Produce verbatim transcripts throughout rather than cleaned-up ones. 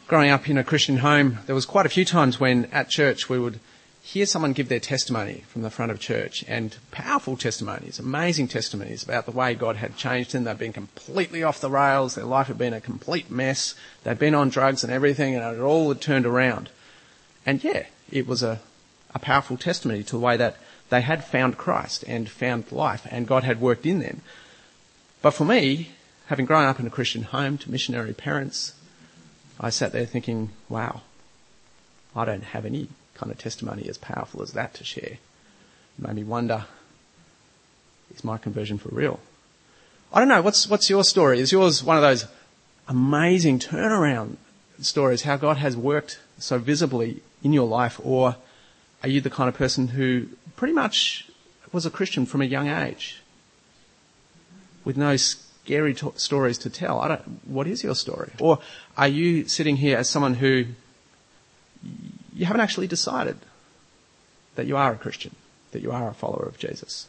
growing up in a Christian home, there was quite a few times when at church we would hear someone give their testimony from the front of church, and powerful testimonies, amazing testimonies about the way God had changed them. They'd been completely off the rails. Their life had been a complete mess. They'd been on drugs and everything, and it all had turned around. And yeah, it was a, a powerful testimony to the way that they had found Christ and found life, and God had worked in them. But for me, having grown up in a Christian home to missionary parents, I sat there thinking, wow, I don't have any kind of testimony as powerful as that to share. It made me wonder, is my conversion for real? I don't know, what's what's your story? Is yours one of those amazing turnaround stories, how God has worked so visibly in your life, or are you the kind of person who pretty much was a Christian from a young age with no scary to- stories to tell? I don't. What is your story? Or are you sitting here as someone who you haven't actually decided that you are a Christian, that you are a follower of Jesus?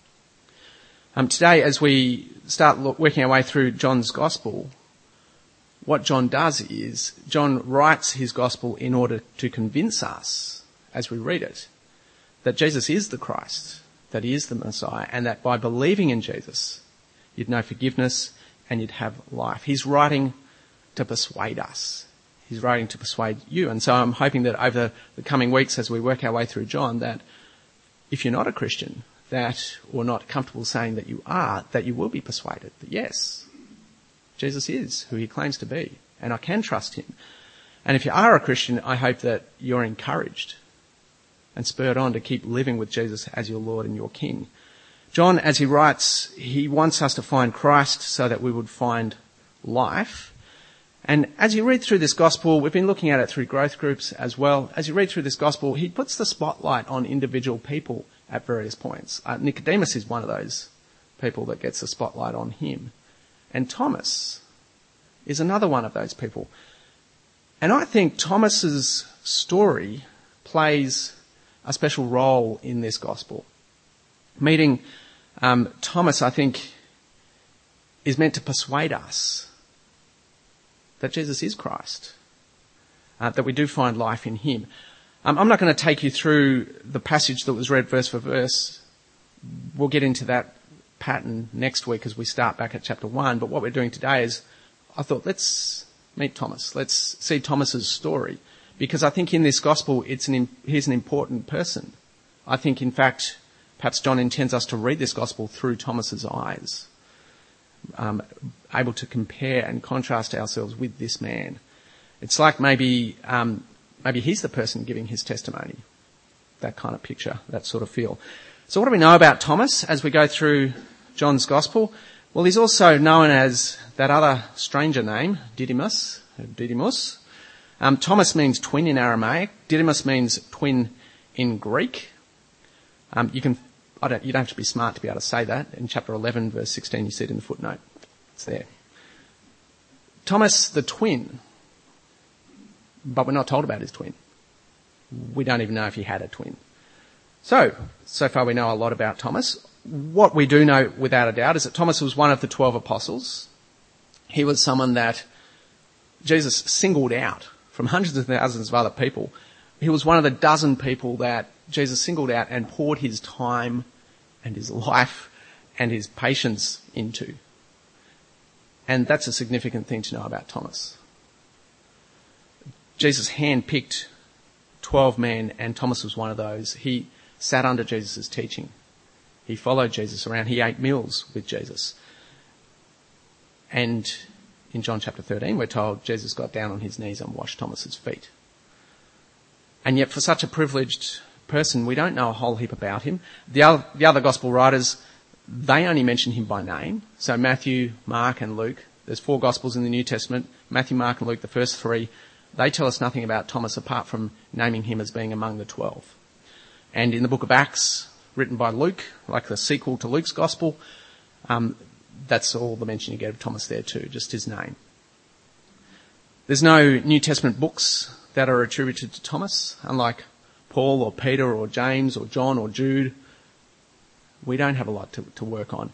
Um, today, as we start look, working our way through John's Gospel, what John does is John writes his Gospel in order to convince us, as we read it, that Jesus is the Christ, that he is the Messiah, and that by believing in Jesus, you'd know forgiveness and you'd have life. He's writing to persuade us. He's writing to persuade you. And so I'm hoping that over the coming weeks as we work our way through John, that if you're not a Christian, that, or not comfortable saying that you are, that you will be persuaded that yes, Jesus is who he claims to be, and I can trust him. And if you are a Christian, I hope that you're encouraged and spurred on to keep living with Jesus as your Lord and your King. John, as he writes, he wants us to find Christ so that we would find life. And as you read through this gospel, we've been looking at it through growth groups as well. As you read through this gospel, he puts the spotlight on individual people at various points. Uh, Nicodemus is one of those people that gets the spotlight on him. And Thomas is another one of those people. And I think Thomas's story plays a special role in this gospel. Meeting um, Thomas, I think, is meant to persuade us that Jesus is Christ, uh, that we do find life in him. Um, I'm not going to take you through the passage that was read verse for verse. We'll get into that pattern next week as we start back at chapter one. But what we're doing today is, I thought, let's meet Thomas. Let's see Thomas's story. Because I think in this gospel, it's an, he's an important person. I think, in fact, perhaps John intends us to read this gospel through Thomas's eyes. Um, able to compare and contrast ourselves with this man. It's like maybe um, maybe he's the person giving his testimony. That kind of picture, that sort of feel. So what do we know about Thomas as we go through John's Gospel? Well, he's also known as that other stranger name, Didymus. Didymus. Um, Thomas means twin in Aramaic. Didymus means twin in Greek. Um, you can I don't, you don't have to be smart to be able to say that. In chapter eleven, verse sixteen, you see it in the footnote. It's there. Thomas the twin. But we're not told about his twin. We don't even know if he had a twin. So, so far we know a lot about Thomas. What we do know without a doubt is that Thomas was one of the twelve apostles. He was someone that Jesus singled out from hundreds of thousands of other people. He was one of the dozen people that Jesus singled out and poured his time and his life and his patience into. And that's a significant thing to know about Thomas. Jesus handpicked twelve men, and Thomas was one of those. He sat under Jesus' teaching. He followed Jesus around. He ate meals with Jesus. And in John chapter thirteen, we're told Jesus got down on his knees and washed Thomas's feet. And yet for such a privileged person, we don't know a whole heap about him. The other, the other gospel writers, they only mention him by name. So Matthew, Mark and Luke, there's four gospels in the New Testament. Matthew, Mark and Luke, the first three, they tell us nothing about Thomas apart from naming him as being among the twelve. And in the book of Acts, written by Luke, like the sequel to Luke's gospel, um, that's all the mention you get of Thomas there too, just his name. There's no New Testament books that are attributed to Thomas, unlike Paul or Peter or James or John or Jude. We don't have a lot to, to work on.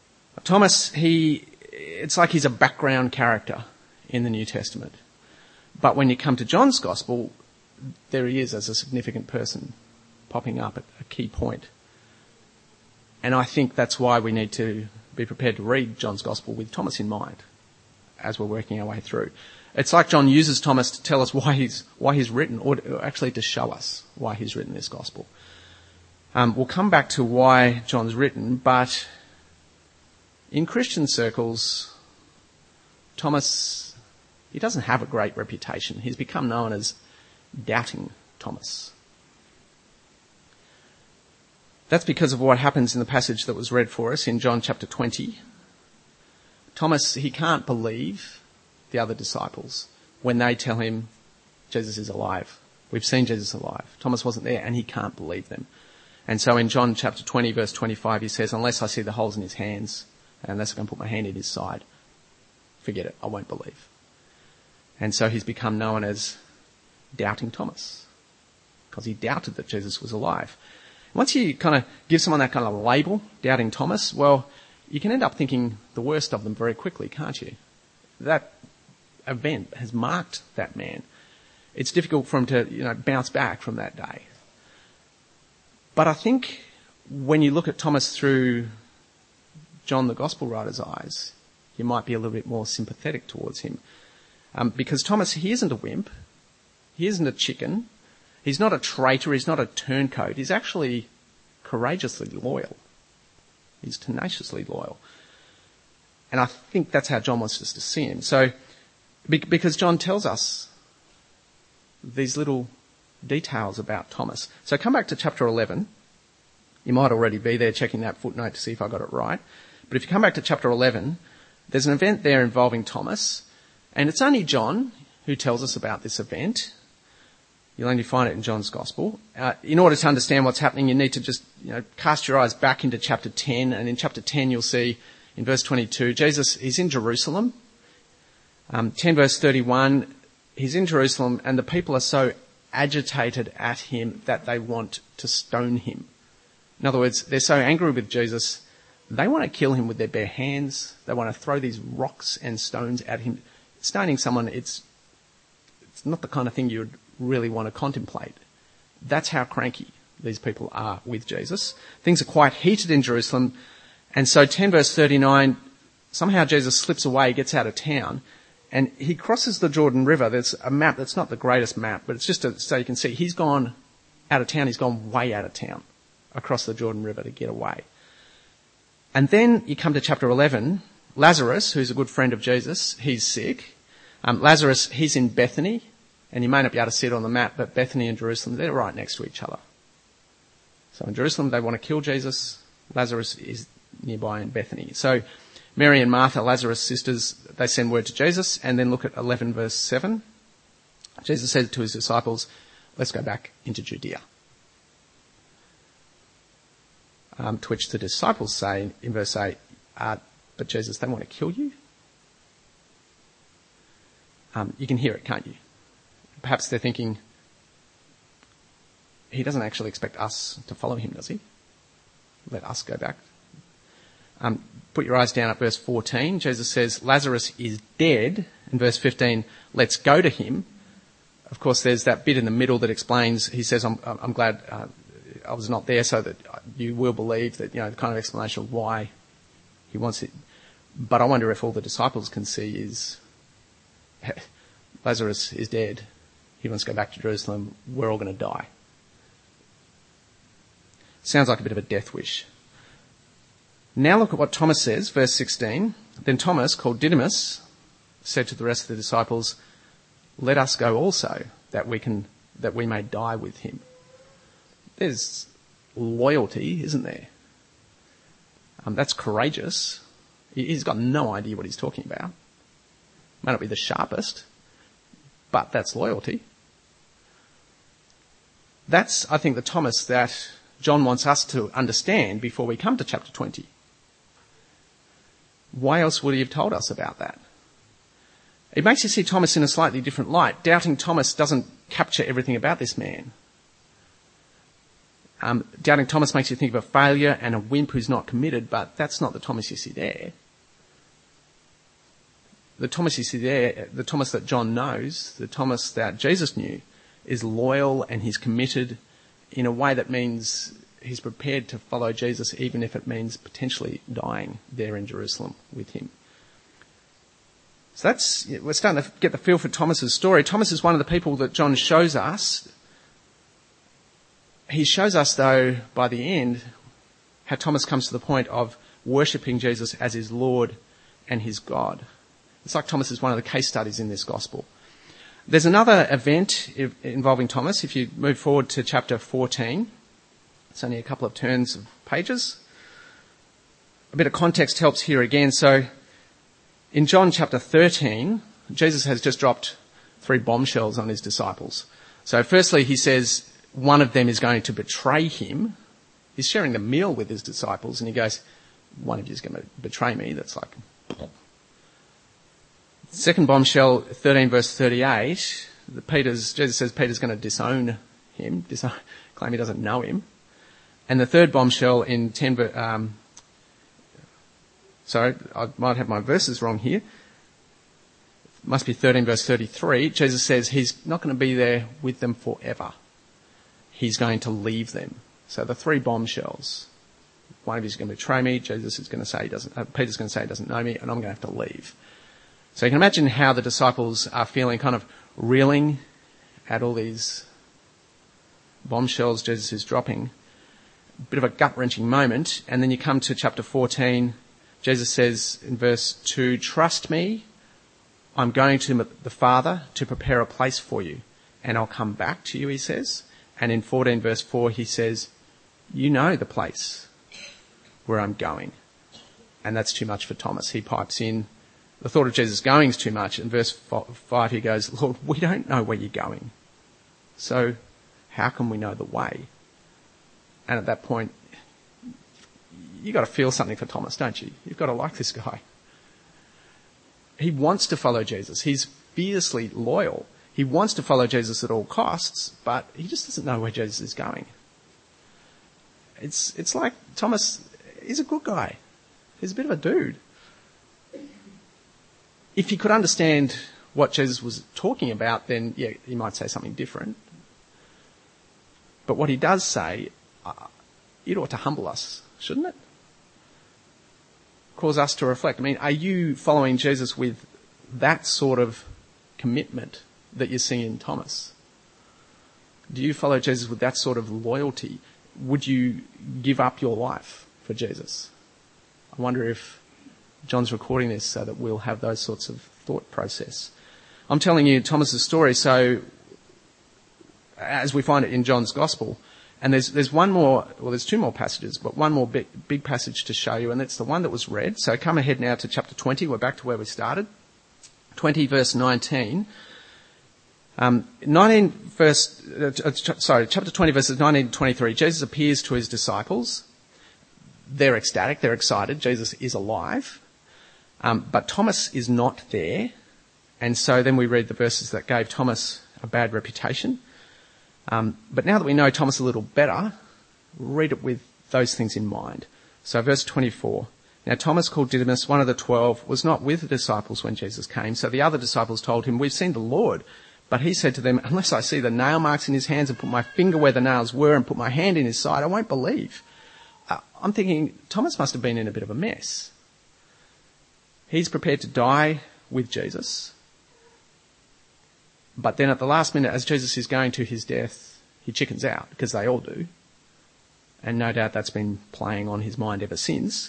Thomas, he, it's like he's a background character in the New Testament. But when you come to John's Gospel, there he is as a significant person popping up at a key point. And I think that's why we need to be prepared to read John's Gospel with Thomas in mind as we're working our way through. It's like John uses Thomas to tell us why he's why he's written, or actually to show us why he's written this Gospel. Um, we'll come back to why John's written, but in Christian circles, Thomas, he doesn't have a great reputation. He's become known as Doubting Thomas. That's because of what happens in the passage that was read for us in John chapter twenty. Thomas, he can't believe the other disciples when they tell him Jesus is alive. We've seen Jesus alive. Thomas wasn't there and he can't believe them. And so in John chapter twenty verse twenty-five he says, unless I see the holes in his hands, and unless I can put my hand in his side, forget it, I won't believe. And so he's become known as Doubting Thomas, because he doubted that Jesus was alive. Once you kind of give someone that kind of label, Doubting Thomas, well, you can end up thinking the worst of them very quickly, can't you? That event has marked that man. It's difficult for him to, you know, bounce back from that day. But I think when you look at Thomas through John the Gospel writer's eyes, you might be a little bit more sympathetic towards him. Um, because Thomas, he isn't a wimp. He isn't a chicken. He's not a traitor. He's not a turncoat. He's actually courageously loyal. He's tenaciously loyal. And I think that's how John wants us to see him. So, because John tells us these little details about Thomas. So come back to chapter eleven. You might already be there checking that footnote to see if I got it right. But if you come back to chapter eleven, there's an event there involving Thomas. And it's only John who tells us about this event. You'll only find it in John's Gospel. Uh, in order to understand what's happening, you need to just, you know, cast your eyes back into chapter ten. And in chapter ten, you'll see in verse twenty-two, Jesus is in Jerusalem. Um, ten verse thirty-one, he's in Jerusalem and the people are so agitated at him that they want to stone him. In other words, they're so angry with Jesus, they want to kill him with their bare hands. They want to throw these rocks and stones at him. Stoning someone, it's, it's not the kind of thing you would really want to contemplate. That's how cranky these people are with Jesus. Things are quite heated in Jerusalem. And so ten verse thirty-nine, somehow Jesus slips away, gets out of town, and he crosses the Jordan River. There's a map that's not the greatest map, but it's just to, so you can see he's gone out of town. He's gone way out of town across the Jordan River to get away. And then you come to chapter eleven. Lazarus, who's a good friend of Jesus, he's sick. Um, Lazarus, he's in Bethany. And you may not be able to see it on the map, but Bethany and Jerusalem, they're right next to each other. So in Jerusalem, they want to kill Jesus. Lazarus is nearby in Bethany. So Mary and Martha, Lazarus' sisters, they send word to Jesus. And then look at eleven verse seven. Jesus said to his disciples, let's go back into Judea. Um, to which the disciples say in verse eight, uh, but Jesus, they want to kill you? Um, you can hear it, can't you? Perhaps they're thinking, he doesn't actually expect us to follow him, does he? Let us go back. Um, put your eyes down at verse fourteen. Jesus says, Lazarus is dead. In verse fifteen, let's go to him. Of course, there's that bit in the middle that explains, he says, I'm, I'm glad uh, I was not there so that you will believe that, you know, the kind of explanation of why he wants it. But I wonder if all the disciples can see is, Lazarus is dead. He wants to go back to Jerusalem. We're all going to die. Sounds like a bit of a death wish. Now look at what Thomas says, verse sixteen. Then Thomas, called Didymus, said to the rest of the disciples, let us go also, that we can, that we may die with him. There's loyalty, isn't there? Um, that's courageous. He's got no idea what he's talking about. May not be the sharpest, but that's loyalty. That's, I think, the Thomas that John wants us to understand before we come to chapter twenty. Why else would he have told us about that? It makes you see Thomas in a slightly different light. Doubting Thomas doesn't capture everything about this man. Um, Doubting Thomas makes you think of a failure and a wimp who's not committed, but that's not the Thomas you see there. the Thomas you see there, the Thomas that John knows, the Thomas that Jesus knew, is loyal and he's committed in a way that means he's prepared to follow Jesus even if it means potentially dying there in Jerusalem with him. So that's, we're starting to get the feel for Thomas's story. Thomas is one of the people that John shows us. He shows us, though, by the end, how Thomas comes to the point of worshipping Jesus as his Lord and his God. It's like Thomas is one of the case studies in this gospel. There's another event involving Thomas. If you move forward to chapter fourteen, it's only a couple of turns of pages. A bit of context helps here again. So in John chapter thirteen, Jesus has just dropped three bombshells on his disciples. So firstly, he says one of them is going to betray him. He's sharing the meal with his disciples and he goes, one of you is going to betray me. That's like... Second bombshell, thirteen verse thirty-eight, the Peter's, Jesus says Peter's going to disown him, disown, claim he doesn't know him. And the third bombshell in ten, um, sorry, I might have my verses wrong here. It must be thirteen verse thirty-three. Jesus says he's not going to be there with them forever. He's going to leave them. So the three bombshells. One of you is going to betray me. Jesus is going to say he doesn't, uh, Peter's going to say he doesn't know me, and I'm going to have to leave. So you can imagine how the disciples are feeling, kind of reeling at all these bombshells Jesus is dropping. A bit of a gut-wrenching moment. And then you come to chapter fourteen. Jesus says in verse two, "Trust me, I'm going to the Father to prepare a place for you, and I'll come back to you," he says. And in fourteen verse four, he says, "You know the place where I'm going." And that's too much for Thomas. He pipes in, the thought of Jesus going is too much. In verse five, he goes, "Lord, we don't know where you're going. So how can we know the way?" And at that point, you've got to feel something for Thomas, don't you? You've got to like this guy. He wants to follow Jesus. He's fiercely loyal. He wants to follow Jesus at all costs, but he just doesn't know where Jesus is going. It's, it's like Thomas, he's a good guy. He's a bit of a dude. If he could understand what Jesus was talking about, then, yeah, he might say something different. But what he does say, uh, it ought to humble us, shouldn't it? Cause us to reflect. I mean, are you following Jesus with that sort of commitment that you see in Thomas? Do you follow Jesus with that sort of loyalty? Would you give up your life for Jesus? I wonder if John's recording this so that we'll have those sorts of thought process. I'm telling you Thomas's story, so as we find it in John's Gospel, and there's there's one more, well, there's two more passages, but one more big, big passage to show you, and it's the one that was read. So come ahead now to chapter twenty. We're back to where we started. twenty verse nineteen. Um, nineteen verse, uh, sorry, chapter twenty verses nineteen to twenty-three. Jesus appears to his disciples. They're ecstatic. They're excited. Jesus is alive. Um, but Thomas is not there. And so then we read the verses that gave Thomas a bad reputation. Um, but now that we know Thomas a little better, read it with those things in mind. So verse twenty-four. Now Thomas, called Didymus, one of the twelve, was not with the disciples when Jesus came. So the other disciples told him, "We've seen the Lord." But he said to them, "Unless I see the nail marks in his hands and put my finger where the nails were and put my hand in his side, I won't believe." Uh, I'm thinking Thomas must have been in a bit of a mess. He's prepared to die with Jesus. But then at the last minute, as Jesus is going to his death, he chickens out, because they all do. And no doubt that's been playing on his mind ever since.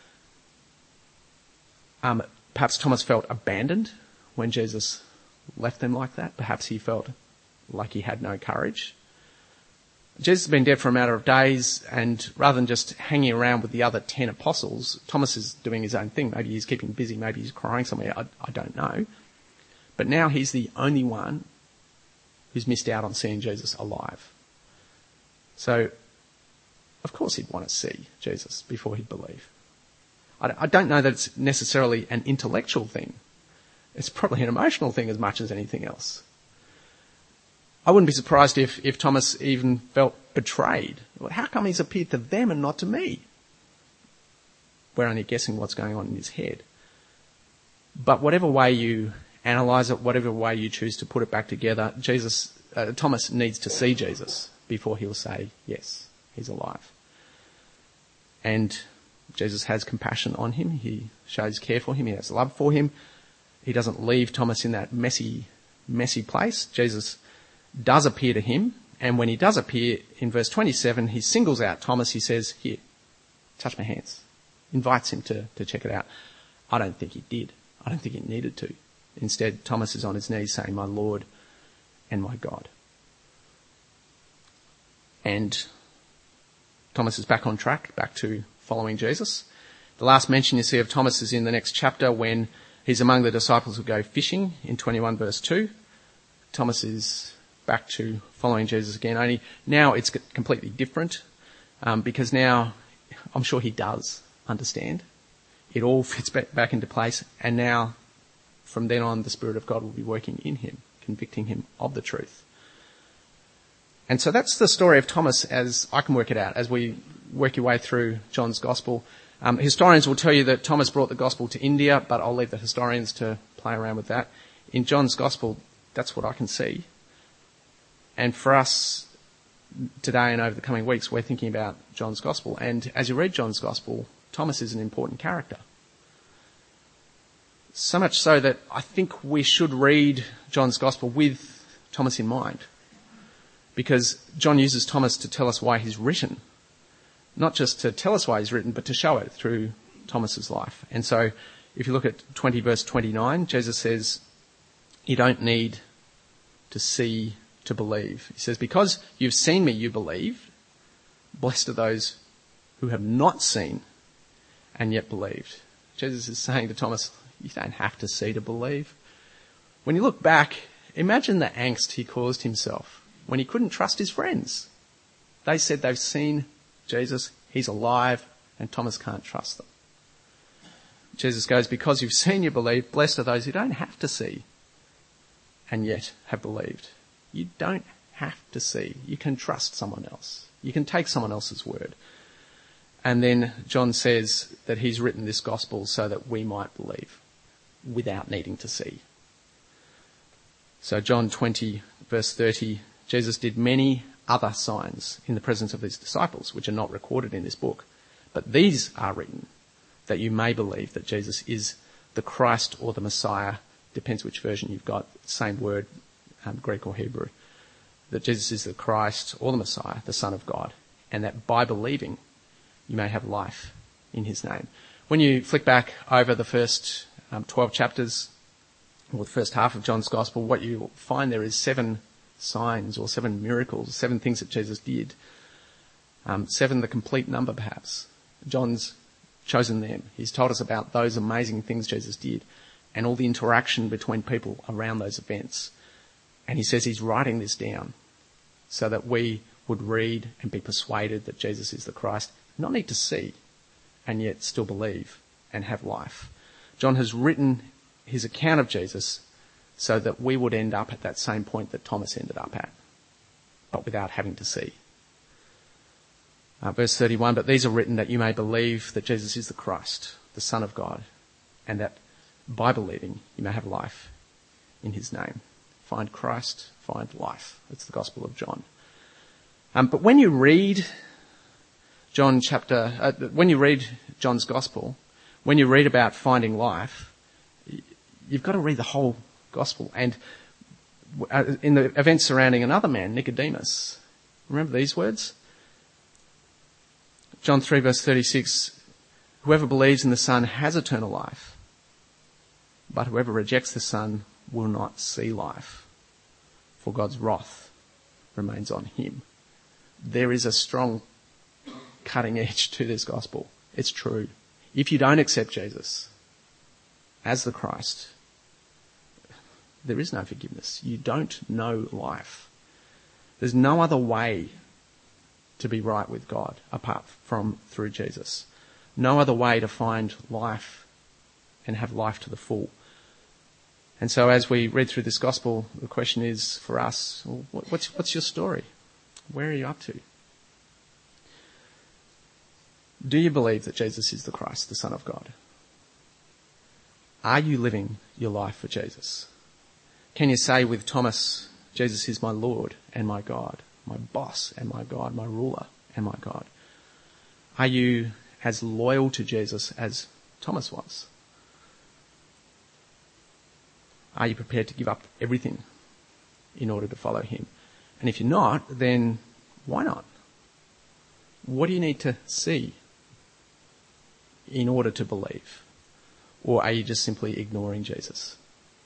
Um, perhaps Thomas felt abandoned when Jesus left them like that. Perhaps he felt like he had no courage. Jesus has been dead for a matter of days, and rather than just hanging around with the other ten apostles, Thomas is doing his own thing. Maybe he's keeping busy, maybe he's crying somewhere, I, I don't know. But now he's the only one who's missed out on seeing Jesus alive. So, of course he'd want to see Jesus before he'd believe. I, I don't know that it's necessarily an intellectual thing. It's probably an emotional thing as much as anything else. I wouldn't be surprised if, if Thomas even felt betrayed. Well, how come he's appeared to them and not to me? We're only guessing what's going on in his head. But whatever way you analyse it, whatever way you choose to put it back together, Jesus, uh, Thomas needs to see Jesus before he'll say, yes, he's alive. And Jesus has compassion on him. He shows care for him. He has love for him. He doesn't leave Thomas in that messy, messy place. Jesus does appear to him. And when he does appear, in verse twenty-seven, he singles out Thomas. He says, here, touch my hands. Invites him to, to check it out. I don't think he did. I don't think he needed to. Instead, Thomas is on his knees saying, my Lord and my God. And Thomas is back on track, back to following Jesus. The last mention you see of Thomas is in the next chapter when he's among the disciples who go fishing in twenty-one verse two. Thomas is back to following Jesus again, only now it's completely different um, because now I'm sure he does understand. It all fits back, back into place, and now from then on the Spirit of God will be working in him, convicting him of the truth. And so that's the story of Thomas as I can work it out, as we work your way through John's Gospel. Um, historians will tell you that Thomas brought the Gospel to India, but I'll leave the historians to play around with that. In John's Gospel, that's what I can see. And for us today and over the coming weeks, we're thinking about John's Gospel. And as you read John's Gospel, Thomas is an important character. So much so that I think we should read John's Gospel with Thomas in mind. Because John uses Thomas to tell us why he's written. Not just to tell us why he's written, but to show it through Thomas's life. And so if you look at twenty verse twenty-nine, Jesus says, you don't need to see to believe. He says, because you've seen me, you believe. Blessed are those who have not seen and yet believed. Jesus is saying to Thomas, you don't have to see to believe. When you look back, imagine the angst he caused himself when he couldn't trust his friends. They said they've seen Jesus, he's alive, and Thomas can't trust them. Jesus goes, because you've seen, you believe. Blessed are those who don't have to see and yet have believed. You don't have to see. You can trust someone else. You can take someone else's word. And then John says that he's written this gospel so that we might believe without needing to see. So John twenty verse thirty, Jesus did many other signs in the presence of his disciples, which are not recorded in this book. But these are written that you may believe that Jesus is the Christ or the Messiah, depends which version you've got, same word, um, Greek or Hebrew, that Jesus is the Christ or the Messiah, the Son of God, and that by believing you may have life in his name. When you flick back over the first um, twelve chapters, or the first half of John's Gospel, what you find there is seven signs or seven miracles, seven things that Jesus did. Um, seven, the complete number perhaps. John's chosen them. He's told us about those amazing things Jesus did and all the interaction between people around those events. And he says he's writing this down so that we would read and be persuaded that Jesus is the Christ, not need to see and yet still believe and have life. John has written his account of Jesus so that we would end up at that same point that Thomas ended up at, but without having to see. Uh, verse thirty-one, but these are written that you may believe that Jesus is the Christ, the Son of God, and that by believing you may have life in his name. Find Christ, find life. That's the Gospel of John. Um, but when you read John chapter, uh, when you read John's Gospel, when you read about finding life, you've got to read the whole Gospel. And uh, in the events surrounding another man, Nicodemus, remember these words? John three verse thirty-six, whoever believes in the Son has eternal life, but whoever rejects the Son will not see life, for God's wrath remains on him. There is a strong cutting edge to this gospel. It's true. If you don't accept Jesus as the Christ, there is no forgiveness. You don't know life. There's no other way to be right with God apart from through Jesus. No other way to find life and have life to the full. And so as we read through this gospel, the question is for us, well, what's, what's your story? Where are you up to? Do you believe that Jesus is the Christ, the Son of God? Are you living your life for Jesus? Can you say with Thomas, Jesus is my Lord and my God, my boss and my God, my ruler and my God? Are you as loyal to Jesus as Thomas was? Are you prepared to give up everything in order to follow him? And if you're not, then why not? What do you need to see in order to believe? Or are you just simply ignoring Jesus?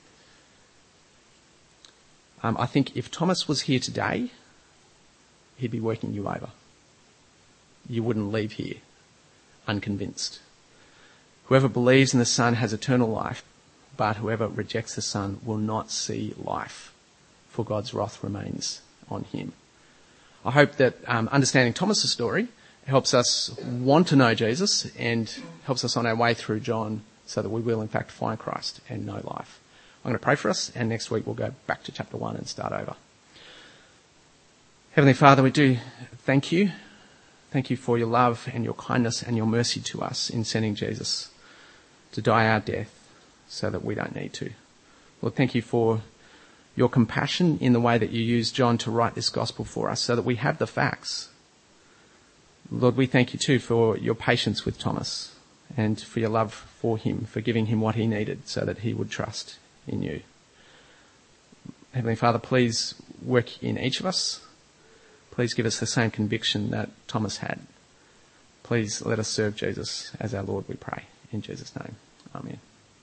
Um, I think if Thomas was here today, he'd be working you over. You wouldn't leave here unconvinced. Whoever believes in the Son has eternal life, but whoever rejects the Son will not see life, for God's wrath remains on him. I hope that um, understanding Thomas's story helps us want to know Jesus and helps us on our way through John so that we will in fact find Christ and know life. I'm going to pray for us, and next week we'll go back to chapter one and start over. Heavenly Father, we do thank you. Thank you for your love and your kindness and your mercy to us in sending Jesus to die our death so that we don't need to. Lord, thank you for your compassion in the way that you used John to write this gospel for us so that we have the facts. Lord, we thank you too for your patience with Thomas and for your love for him, for giving him what he needed so that he would trust in you. Heavenly Father, please work in each of us. Please give us the same conviction that Thomas had. Please let us serve Jesus as our Lord, we pray. In Jesus' name, amen.